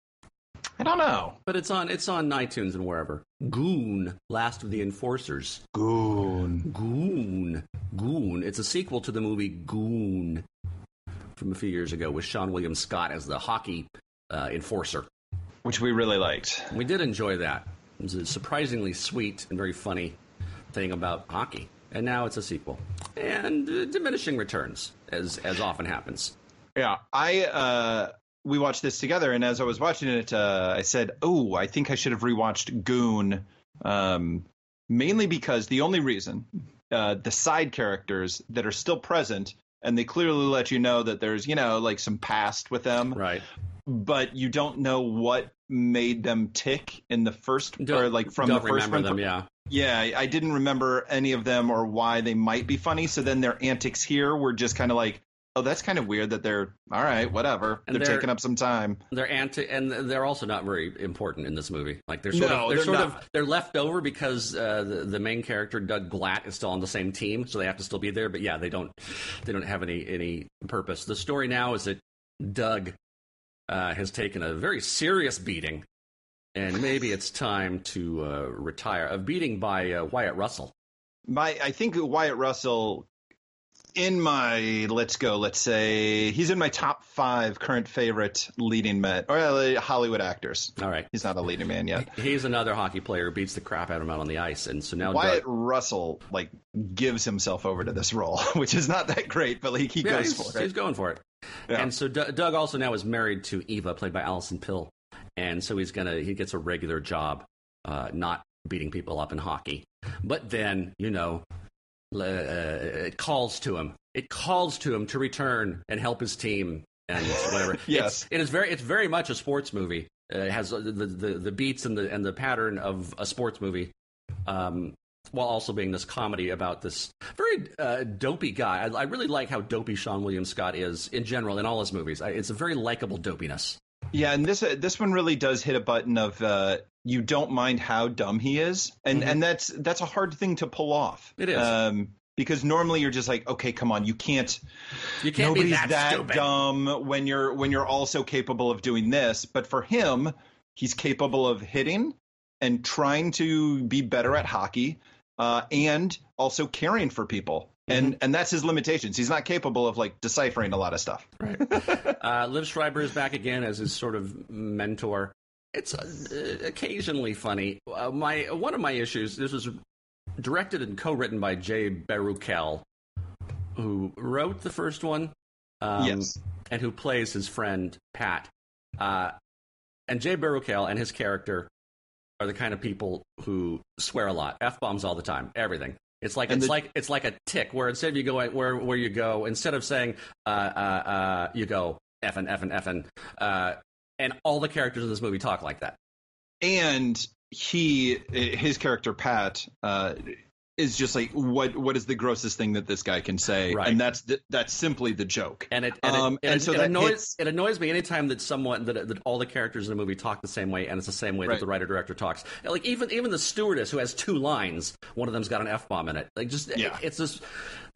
I don't know. but it's on it's on iTunes and wherever. Goon, Last of the Enforcers. Goon. Goon, Goon. It's a sequel to the movie Goon from a few years ago with Sean William Scott as the hockey uh, enforcer. Which we really liked. We did enjoy that. It was a surprisingly sweet and very funny thing about hockey. And now it's a sequel. And uh, diminishing returns, as as often happens. Yeah, I uh, we watched this together, and as I was watching it, uh, I said, "Oh, I think I should have rewatched Goon," um, mainly because the only reason uh, the side characters that are still present, and they clearly let you know that there's you know like some past with them, Right. but you don't know what made them tick in the first Don't, or like from don't the first remember one. them, yeah. Yeah, I didn't remember any of them or why they might be funny. So then their antics here were just kind of like, oh, that's kind of weird that they're all right, whatever. And they're, they're- taking up some time. They're anti, and they're also not very important in this movie. Like they're sort No, of, they're, they're sort not. of, they're left over because uh, the, the main character Doug Glatt is still on the same team, so they have to still be there. But yeah, they don't, they don't have any any purpose. The story now is that Doug uh, has taken a very serious beating, and maybe it's time to uh, retire. A beating by uh, Wyatt Russell. My, I think Wyatt Russell, in my let's go, let's say he's in my top five current favorite leading men or uh, Hollywood actors. All right, He's not a leading man yet. he's another hockey player who beats the crap out of him out on the ice, and so now Wyatt Doug, Russell like gives himself over to this role, which is not that great, but like he yeah, goes he's, for it. he's going for it. Yeah. And so D- Doug also now is married to Eva, played by Allison Pill, and so he's gonna he gets a regular job, uh, not beating people up in hockey. But then you know, uh, it calls to him. It calls to him to return and help his team and whatever. Yes. it's, it is very it's very much a sports movie. Uh, it has the, the the beats and the and the pattern of a sports movie. Um, while also being this comedy about this very uh, dopey guy. I, I really like how dopey Sean William Scott is in general in all his movies. I, it's a very likable dopiness. Yeah, and this uh, this one really does hit a button of uh, you don't mind how dumb he is, and Mhm. and that's that's a hard thing to pull off. It is. um, because normally you're just like, okay, come on, you can't. You can't nobody's be that, that stupid. dumb when you're when you're also capable of doing this. But for him, he's capable of hitting and trying to be better at hockey, uh, and also caring for people. And Mm-hmm. and that's his limitations. He's not capable of like deciphering a lot of stuff. Uh, Liv Schreiber is back again as his sort of mentor. It's uh, occasionally funny. Uh, my one of my issues. This was directed and co-written by Jay Baruchel, who wrote the first one, um, Yes. and who plays his friend Pat. Uh, and Jay Baruchel and his character are the kind of people who swear a lot, f bombs all the time, everything. It's like And it's the- like it's like a tick where instead of you go where where you go instead of saying uh, uh, uh, you go effing effing effing, uh, and all the characters in this movie talk like that. And he his character Pat uh is just like what what is the grossest thing that this guy can say, Right. and that's the, that's simply the joke. And it and, Um, it, and, and so it, that annoys hits- it annoys me anytime that someone that, that all the characters in a movie talk the same way, and it's the same way Right. that the writer director talks. Like even even the stewardess who has two lines, one of them's got an f bomb in it. Like just Yeah. it's this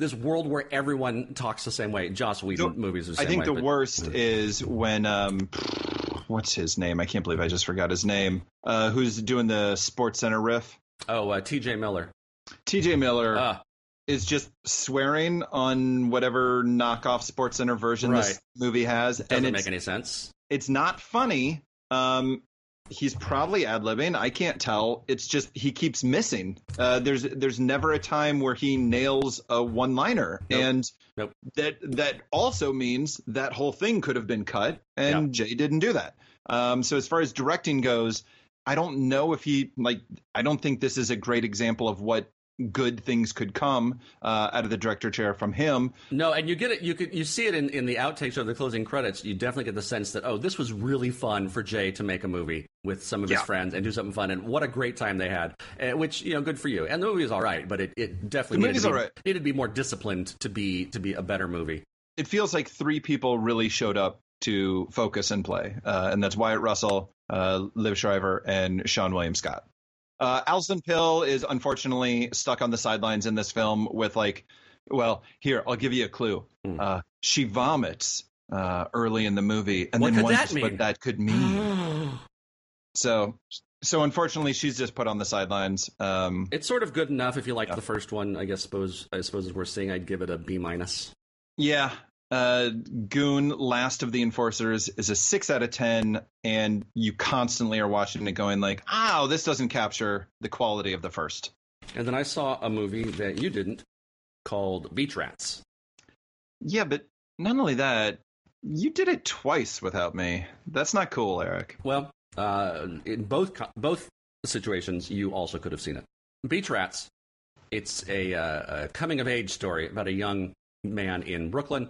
this world where everyone talks the same way. Joss Whedon The- movies are the I same think way, the but- worst is when um, what's his name? I can't believe I just forgot his name. Uh, who's doing the Sports Center riff? Oh, uh, T J Miller. T J Miller Uh, is just swearing on whatever knockoff Sports Center version Right. this movie has, doesn't and it's make any sense. it's not funny. Um, he's probably ad libbing. I can't tell. It's just he keeps missing. Uh, there's there's never a time where he nails a one liner, Nope. and Nope. that that also means that whole thing could have been cut, and Jay didn't do that. Um, so as far as directing goes, I don't know if he like. I don't think this is a great example of what good things could come uh, out of the director chair from him. No, and you get it. You could you see it in, in the outtakes or the closing credits. You definitely get the sense that oh, this was really fun for Jay to make a movie with some of his Yeah. friends and do something fun. And what a great time they had. Uh, which you know, good for you. And the movie is all right, but it, it definitely The needed movie's to be, all right. needed to be more disciplined to be to be a better movie. It feels like three people really showed up to focus and play, uh, and that's Wyatt Russell, uh, Liv Shriver, and Sean William Scott. Uh, Alison Pill is unfortunately stuck on the sidelines in this film with like, well, here, I'll give you a clue. Hmm. Uh, she vomits uh, early in the movie, and What then could wonders that mean? what that could mean. so, so unfortunately, she's just put on the sidelines. Um, It's sort of good enough if you liked Yeah. the first one. I guess suppose I suppose as we're seeing, I'd give it a B minus. Yeah. Uh, Goon, Last of the Enforcers, is a six out of ten, and you constantly are watching it going like, oh, this doesn't capture the quality of the first. And then I saw a movie that you didn't called Beach Rats. Yeah, but not only that, you did it twice without me. That's not cool, Eric. Well, uh, in both co- both situations, you also could have seen it. Beach Rats. It's a, uh, a coming of age story about a young man in Brooklyn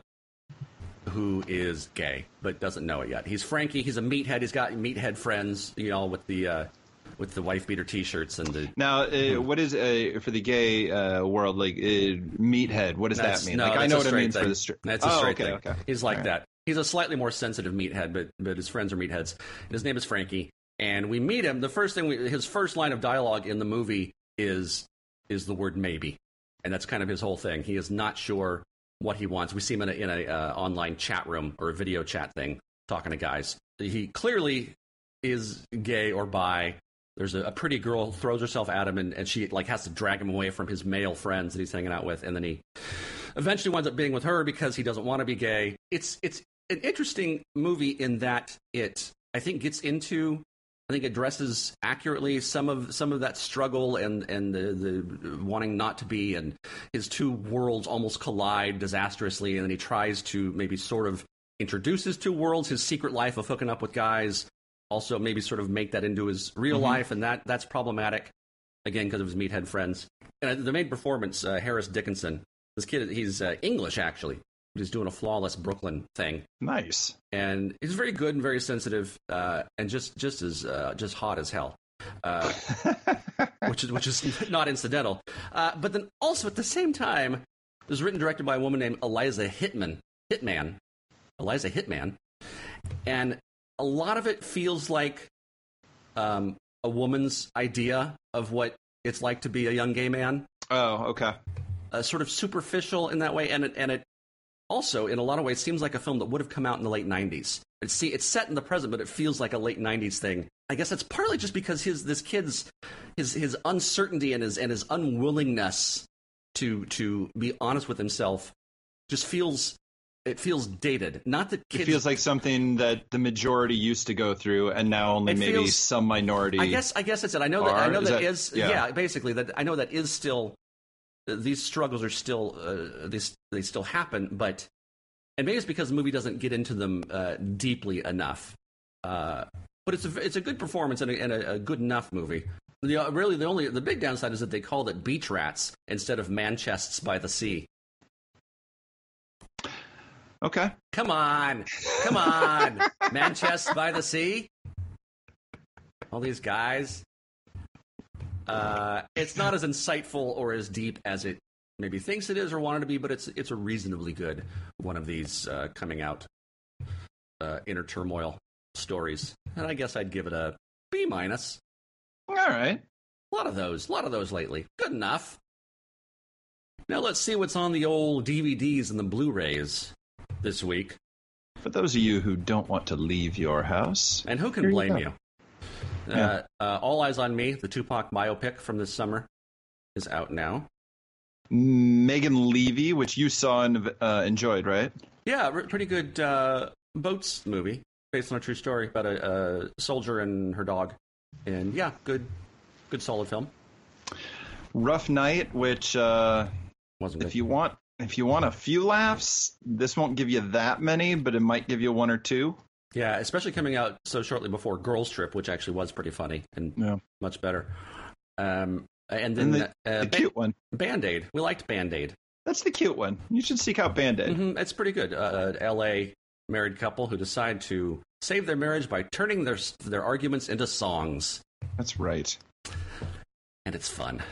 who is gay but doesn't know it yet. He's Frankie. He's a meathead. He's got meathead friends, you know, with the uh, with the wife beater T-shirts and the. Now, uh, what is uh, for the gay uh, world like uh, meathead? What does That's- that mean? no, like I that's know a what it straight means thing. for the straight. That's a oh, straight okay, thing. okay. He's like All right. that. He's a slightly more sensitive meathead, but but his friends are meatheads. And his name is Frankie. And we meet him. The first thing, we, his first line of dialogue in the movie is is the word maybe, and that's kind of his whole thing. He is not sure what he wants. We see him in a, in a uh, online chat room or a video chat thing talking to guys. He clearly is gay or bi. There's a, a pretty girl throws herself at him, and, and she like has to drag him away from his male friends that he's hanging out with, and then he eventually winds up being with her because he doesn't want to be gay. It's it's an interesting movie in that it I think gets into I think addresses accurately some of some of that struggle and and the, the wanting not to be, and his two worlds almost collide disastrously, and then he tries to maybe sort of introduce his two worlds, his secret life of hooking up with guys, also maybe sort of make that into his real Mhm. life, and that that's problematic again because of his meathead friends. And the main performance, uh, Harris Dickinson, this kid, he's uh, English actually. He's doing a flawless Brooklyn thing, Nice. and he's very good and very sensitive, uh, and just just as uh, just hot as hell, uh, which is which is not incidental. Uh, but then also at the same time, it was written and directed by a woman named Eliza Hitman, Hitman, Eliza Hitman, and a lot of it feels like um, a woman's idea of what it's like to be a young gay man. Oh, okay. Uh, sort of superficial in that way, and it, and it also, in a lot of ways, seems like a film that would have come out in the late nineties. It's, see, it's set in the present, but it feels like a late nineties thing. I guess it's partly just because his this kid's his his uncertainty and his and his unwillingness to to be honest with himself just feels it feels dated. Not that kids It feels like something that the majority used to go through, and now only It maybe feels- some minority. I guess I guess that's it. I know that I Are? know Is that that- is yeah. yeah. basically that I know that is still these struggles are still uh, these they still happen, but and maybe it's because the movie doesn't get into them uh, deeply enough. Uh, but it's a it's a good performance and a, and a, a good enough movie. The, uh, really, the only the big downside is that they called it Beach Rats instead of Manchests by the Sea. Okay. Come on, come on, Manchests by the Sea. All these guys. Uh, it's not as insightful or as deep as it maybe thinks it is or wanted to be, but it's it's a reasonably good one of these uh, coming out uh, inner turmoil stories, and I guess I'd give it a B minus. All right. A lot of those, a lot of those lately. Good enough. Now let's see what's on the old D V Ds and the Blu-rays this week. For those of you who don't want to leave your house. And who can Here you blame go. you? Yeah. Uh, uh, All Eyes on Me, the Tupac biopic from this summer, is out now. Megan Levy, which you saw and uh, enjoyed, right? Yeah, r- pretty good uh, boats movie based on a true story about a, a soldier and her dog. And yeah, good, good solid film. Rough Night, which uh, Wasn't if good. you want if you want a few laughs, this won't give you that many, but it might give you one or two. Yeah, especially coming out so shortly before Girls Trip, which actually was pretty funny and Yeah. much better. Um, and then And the, uh, the Ba- cute one. Band-Aid. We liked Band-Aid. That's the cute one. You should seek out Band-Aid. Mm-hmm. It's pretty good. Uh, L A married couple who decide to save their marriage by turning their their arguments into songs. That's right. And it's fun.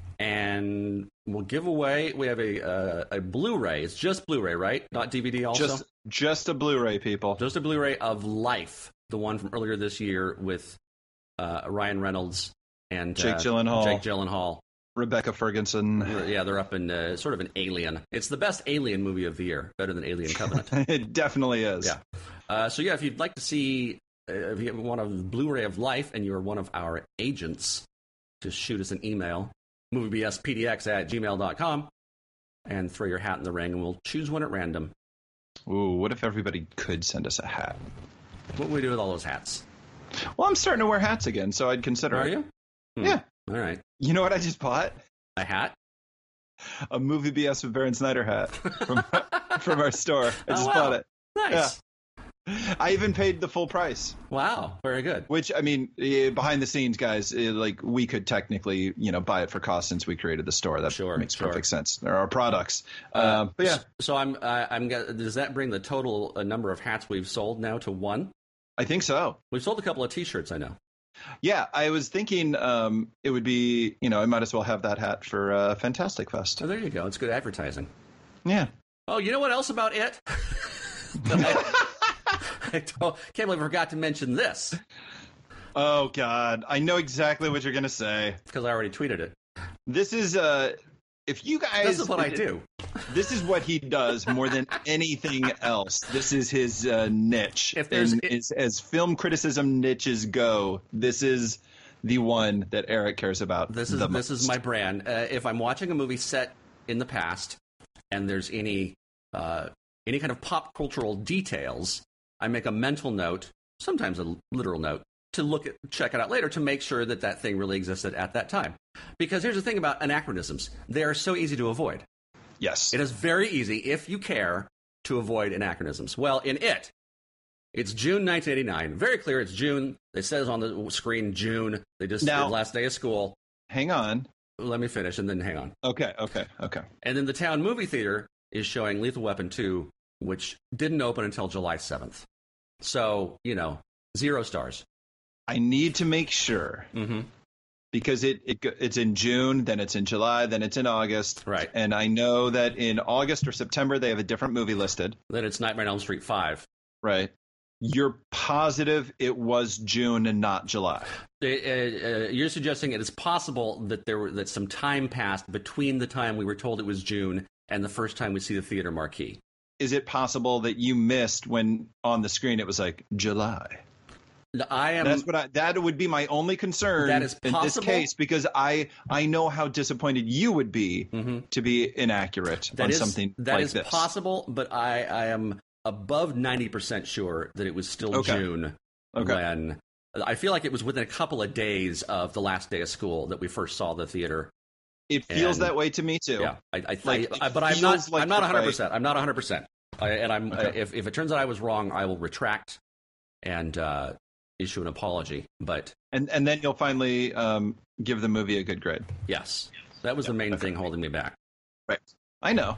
And we'll give away, we have a uh, a Blu-ray. It's just Blu-ray, right? Not D V D also? Just just a Blu-ray, people. Just a Blu-ray of Life, the one from earlier this year with uh, Ryan Reynolds and Jake uh, Gyllenhaal. Jake Gyllenhaal. Rebecca Ferguson. Yeah, they're up in uh, sort of an Alien. It's the best Alien movie of the year, better than Alien Covenant. It definitely is. Yeah. Uh, so yeah, if you'd like to see, uh, if you want a Blu-ray of Life and you're one of our agents, just shoot us an email, moviebspdx at gmail dot com, and throw your hat in the ring, and we'll choose one at random. Ooh, what if everybody could send us a hat? What would we do with all those hats? Well, I'm starting to wear hats again, so I'd consider Are it. you? Hmm. Yeah. All right. You know what I just bought? A hat? A Movie B S with Baron Snyder hat from from our store. I Oh, just wow. bought it. Nice. I even paid the full price. Wow. Very good. Which, I mean, eh, behind the scenes, guys, eh, like we could technically, you know, buy it for cost since we created the store. That Sure, makes sure. perfect sense. There are products, Uh, uh, but yeah, So, so I'm. Uh, I'm. go- Does that bring the total uh, number of hats we've sold now to one? I think so. We've sold a couple of T-shirts. I know. Yeah, I was thinking um, it would be, you know, I might as well have that hat for uh, Fantastic Fest. So there you go. It's good advertising. Yeah. Oh, you know what else about it? I, I don't- can't believe I forgot to mention this Oh God, I know exactly what you're gonna say. because I already tweeted it. This is uh, if you guys, This is what I do. This is what he does more than anything else. This is his uh, niche. If there's- And as, as film criticism niches go, this is the one that Eric cares about. This is the this is most. my brand. Uh, if I'm watching a movie set in the past and there's any uh, any kind of pop cultural details, I make a mental note, sometimes a literal note, to look at check it out later to make sure that that thing really existed at that time. Because here's the thing about anachronisms: they are so easy to avoid. Yes. It is very easy, if you care, to avoid anachronisms. Well, in it, it's June nineteen eighty-nine. Very clear, it's June. It says on the screen June. They just Now- did last day of school. Hang on. Let me finish and then hang on. Okay. Okay. Okay. And then the town movie theater is showing Lethal Weapon two, which didn't open until July seventh. So, you know, zero stars. I need to make sure Mm-hmm. because it, it go- it's in June, then it's in July, then it's in August. Right. And I know that in August or September they have a different movie listed. Then it's Nightmare on Elm Street five. Right. You're positive it was June and not July. Uh, uh, you're suggesting it is possible that there were that some time passed between the time we were told it was June and the first time we see the theater marquee. Is it possible that you missed when on the screen it was like July? I am. That's what I, that would be my only concern That is in this possible. case because I I know how disappointed you would be Mhm. to be inaccurate That on is something that like is this. possible, but I, I am above ninety percent sure that it was still Okay. June Okay. when I feel like it was within a couple of days of the last day of school that we first saw the theater. It feels And- that way to me too. Yeah, I, I, Like, I, I but I'm feels not. like I'm not the 100. percent I'm not 100. percent And I'm. Okay. Uh, if if it turns out I was wrong, I will retract and uh, issue an apology. But And and then you'll finally um, give the movie a good grade. yes, that was the main thing holding me back. Right. I know.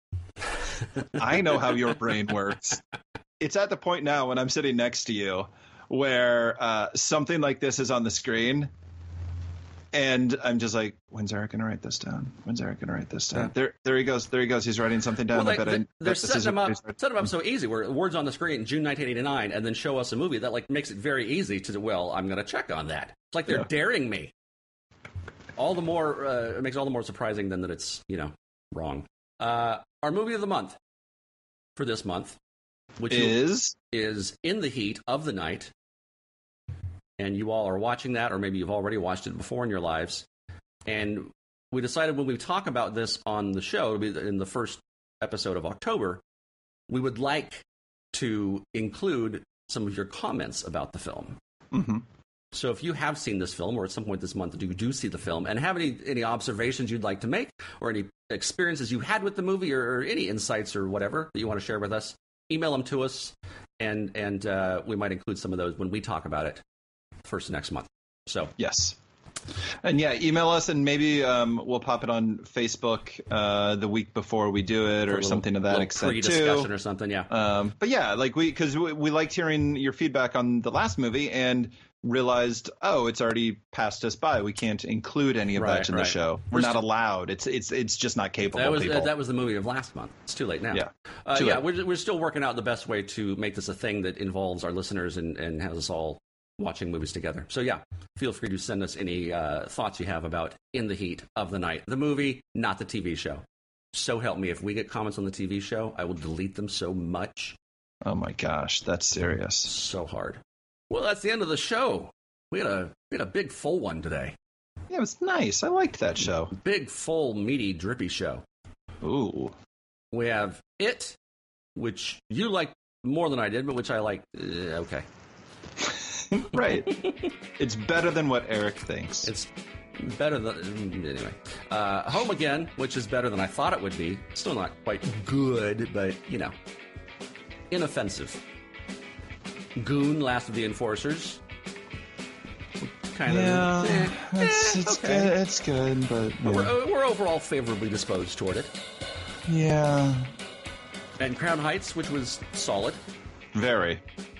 I know how your brain works. It's at the point now when I'm sitting next to you where uh, something like this is on the screen and I'm just like, when's Eric going to write this down? When's Eric going to write this down? Yeah. There there he goes. There he goes. He's writing something down. Well, I they, bet I, they, bet they're this setting is them what up, he's writing. setting them up so easy. Where words on the screen, June nineteen eighty-nine, and then show us a movie that like makes it very easy to. Well, I'm going to check on that. It's like they're Yeah. daring me. All the more, uh, it makes it all the more surprising than that it's you know Wrong. Uh, our movie of the month for this month, which is is In the Heat of the Night. And you all are watching that, or maybe you've already watched it before in your lives. And we decided when we talk about this on the show, in the first episode of October, we would like to include some of your comments about the film. Mm-hmm. So if you have seen this film, or at some point this month you do see the film, and have any, any observations you'd like to make, or any experiences you had with the movie, or, or any insights or whatever that you want to share with us, email them to us, and, and uh, we might include some of those when we talk about it first next month. So yes. And yeah, email us, and maybe um, we'll pop it on Facebook uh, the week before we do it, or little, something to that extent pre-discussion too, or something. Yeah. Um, but yeah, like we because we, we liked hearing your feedback on the last movie, and realized, oh, it's already passed us by. We can't include any of right, that in right. the show. We're, We're not st- allowed. It's it's it's just not capable. That was people. Uh, that was the movie of last month. It's too late now. Yeah. Uh, too yeah. late. We're we're still working out the best way to make this a thing that involves our listeners and and has us all watching movies together. So yeah, feel free to send us any uh, thoughts you have about In the Heat of the Night, the movie, not the T V show. So help me, if we get comments on the T V show, I will delete them so much. Oh my gosh, that's serious. So hard. Well, that's the end of the show. We had a we had a big full one today. Yeah, it was nice. I liked that show. Big, full, meaty, drippy show. Ooh. We have It, which you like more than I did, but which I like. Uh, okay. Right. It's better than what Eric thinks. It's better than... Anyway. Uh, Home Again, which is better than I thought it would be. Still not quite good, but, you know, inoffensive. Goon, Last of the Enforcers. Kind yeah, of... Eh, it's, eh, it's okay. good. It's good, but... Yeah. We're, we're overall favorably disposed toward it. Yeah. And Crown Heights, which was solid. Very.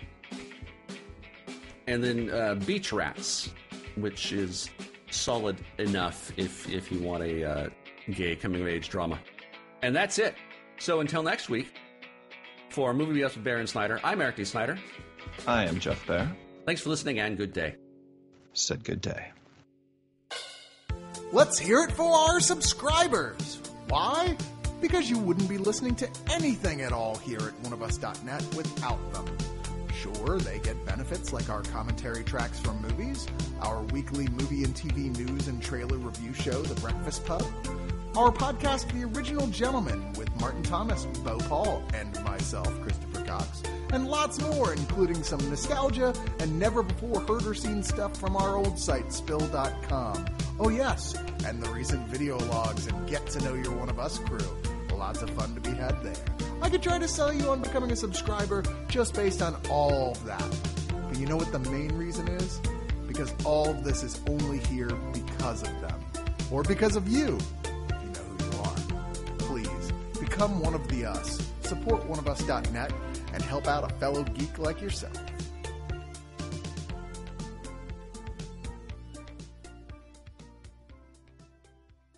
And then uh, Beach Rats, which is solid enough if if you want a uh, gay coming-of-age drama. And that's it. So until next week, for Movie B S with Bear and Snyder, I'm Eric D. Snyder. I am Jeff Bear. Thanks for listening, and good day. Said good day. Let's hear it for our subscribers. Why? Because you wouldn't be listening to anything at all here at one of us dot net without them. Sure, they get benefits like our commentary tracks from movies, our weekly movie and T V news and trailer review show, The Breakfast Pub, our podcast, The Original Gentleman, with Martin Thomas, Bo Paul, and myself, Christopher Cox, and lots more, including some nostalgia and never-before-heard or seen stuff from our old site, spill dot com. Oh yes, and the recent video logs and Get to Know You're One of Us crew. Lots of fun to be had there. I could try to sell you on becoming a subscriber just based on all of that. But you know what the main reason is? Because all of this is only here because of them. Or because of you, if you know who you are. Please, become one of the us. Support one of us dot net and help out a fellow geek like yourself.